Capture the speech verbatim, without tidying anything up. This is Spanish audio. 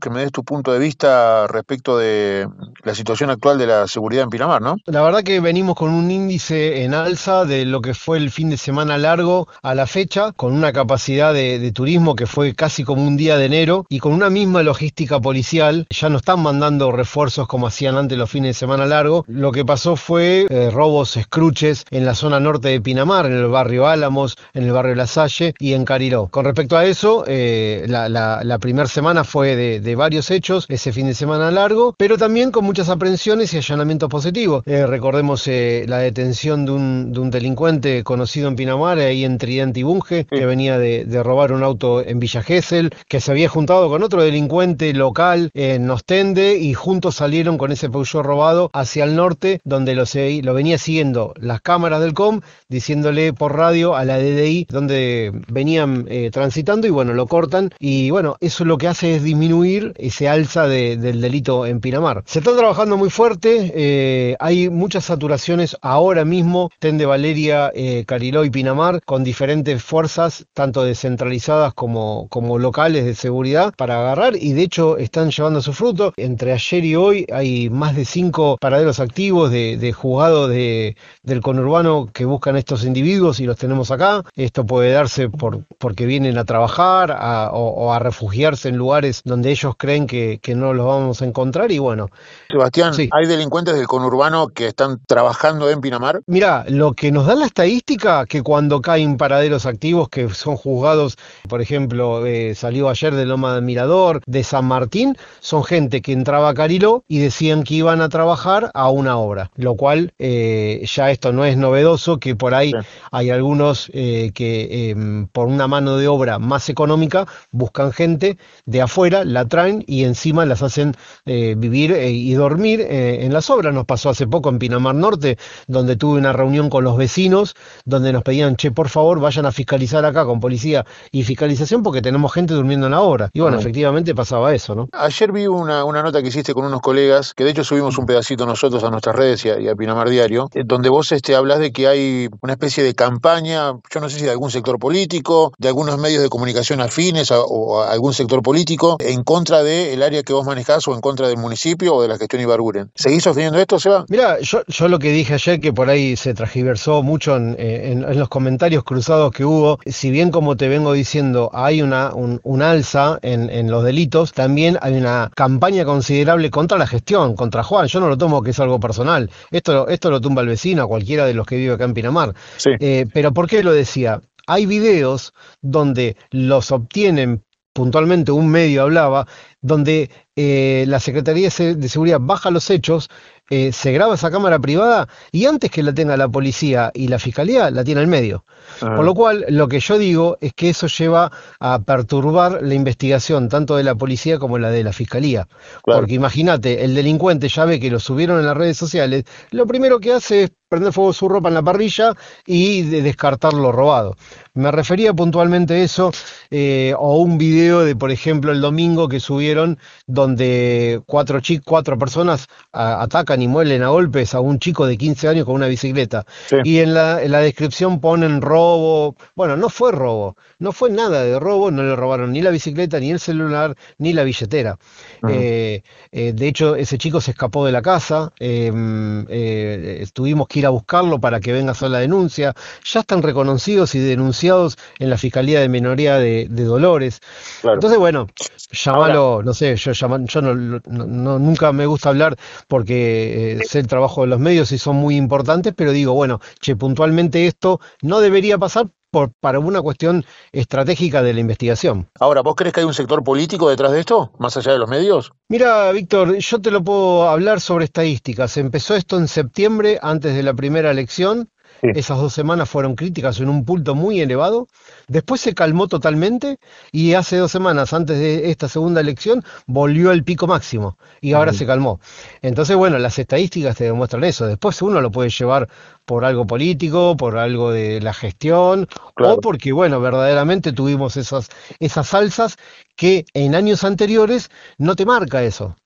que me des tu punto de vista respecto de la situación actual de la seguridad en Pinamar, ¿no? La verdad que venimos con un índice en alza de lo que fue el fin de semana largo a la fecha, con una capacidad de, de turismo que fue casi como un día de enero y con una misma logística policial. Ya no están mandando refuerzos como hacían antes los fines de semana largo. Lo que pasó fue eh, robos, escruches en la zona norte de Pinamar, en el barrio Álamos, en el barrio La Salle y en Cariló. Con respecto a eso, eh, la, la, la primera semana fue de, de varios hechos, ese fin de semana largo, pero también con muchas aprehensiones y allanamientos positivos. Eh, recordemos eh, la detención de un, de un delincuente conocido en Pinamar, ahí en Tridente y Bunge, Sí. que venía de, de robar un auto en Villa Gesell, que se había juntado con otro delincuente local en Ostende y juntos salieron con ese Peugeot robado hacia el norte, donde lo, se, lo venía siguiendo las cámaras del C O M, diciéndole por radio a la D D I donde venían eh, transitando y bueno, lo cortan y bueno, eso lo que hace es disminuir ese alza de, del delito en Pinamar. Se está trabajando muy fuerte, eh, hay muchas saturaciones ahora mismo, Tende Valeria, eh, Cariló y Pinamar, con diferentes fuerzas, tanto descentralizadas como, como locales de seguridad, para agarrar y de hecho están llevando su fruto. Entre ayer y hoy hay más de cinco paraderos activos de, de juzgados de, del conurbano que buscan estos individuos y los tenemos acá. Esto puede darse por, porque vienen a trabajar a, o, o a refugiarse en lugares donde ellos creen que, que no los vamos a encontrar y bueno, Sebastián, sí. ¿hay delincuentes del conurbano que están trabajando en Pinamar? Mirá, lo que nos da la estadística, que cuando caen paraderos activos que son juzgados, por ejemplo, eh, salió ayer de Loma del Mirador, de San Martín, son gente que entraba a Cariló y decían que iban a trabajar a una obra, lo cual eh, ya esto no es novedoso, que por ahí Sí. hay algunos eh, que eh, por una mano de obra más económica buscan gente de afuera, la traen y encima las hacen eh, vivir eh, y dormir eh, en las obras. Nos pasó hace poco en Pinamar Norte, donde tuve una reunión con los vecinos, donde nos pedían, che, por favor, vayan a fiscalizar acá con policía y fiscalización porque tenemos gente durmiendo en la obra. Y bueno, Ah. efectivamente pasaba eso, ¿no? Ayer vi una, una nota que hiciste con unos colegas, que de hecho subimos un pedacito nosotros a nuestras redes y a, y a Pinamar Diario, eh, donde vos este, hablas de que hay una especie de campaña, yo no sé si de algún sector político, de algunos medios de comunicación afines a, o a algún sector político, en contra del área que vos manejás o en contra del municipio o de la gestión Ibarguren. ¿Seguís sosteniendo esto, Seba? Mira, yo, yo lo que dije ayer, que por ahí se transgiversó mucho en, en- en los comentarios cruzados que hubo, si bien como te vengo diciendo, hay una, un, un alza en, en los delitos, también hay una campaña considerable contra la gestión, contra Juan. Yo no lo tomo que es algo personal. Esto, esto lo tumba el vecino, cualquiera de los que vive acá en Pinamar. Sí. Eh, pero ¿por qué lo decía? Hay videos donde los obtienen, puntualmente un medio hablaba, donde eh, la Secretaría de Se- de Seguridad baja los hechos, eh, se graba esa cámara privada y antes que la tenga la policía y la fiscalía, la tiene el medio. Por lo cual, lo que yo digo es que eso lleva a perturbar la investigación tanto de la policía como la de la fiscalía. Claro. Porque imagínate, el delincuente ya ve que lo subieron en las redes sociales, lo primero que hace es prender fuego su ropa en la parrilla y de- descartar lo robado. Me refería puntualmente a eso, eh, o un video de, por ejemplo, el domingo que subieron donde cuatro, chi- cuatro personas a- atacan y muelen a golpes a un chico de quince años con una bicicleta. Sí. Y en la, en la descripción ponen robo. Bueno, no fue robo, no fue nada de robo, no le robaron ni la bicicleta, ni el celular, ni la billetera. Ujú. Eh, eh, de hecho, ese chico se escapó de la casa, eh, eh, tuvimos que ir a buscarlo para que venga a hacer la denuncia. Ya están reconocidos y denunciados en la Fiscalía de Minoría de, de Dolores. Claro. Entonces, bueno, llamalo, no sé, yo, llama- yo no, no- no- nunca me gusta hablar porque eh, sé el trabajo de los medios y son muy importantes, pero digo, bueno, che, puntualmente esto no debería pasar por, para una cuestión estratégica de la investigación. Ahora, ¿vos crees que hay un sector político detrás de esto, más allá de los medios? Mira, Víctor, yo te lo puedo hablar sobre estadísticas. Empezó esto en septiembre, antes de la primera elección. Sí. Esas dos semanas fueron críticas en un punto muy elevado. Después se calmó totalmente y hace dos semanas, antes de esta segunda elección, volvió al pico máximo y ahora Ujú. se calmó. Entonces, bueno, las estadísticas te demuestran eso. Después uno lo puede llevar por algo político, por algo de la gestión Claro. o porque, bueno, verdaderamente tuvimos esas, esas alzas que en años anteriores no te marca eso.